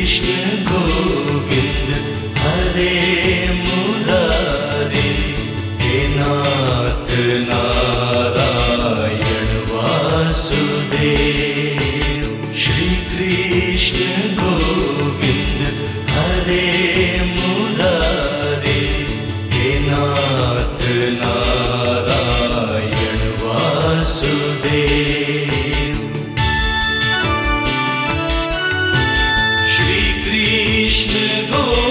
गोविंद हरे मुरारे, हे नाथ नारायण वासुदेव। श्री कृष्ण गोविंद हरे मुरारे, हे नाथ नारायण वासुदेव। श्री कृष्ण गोविंद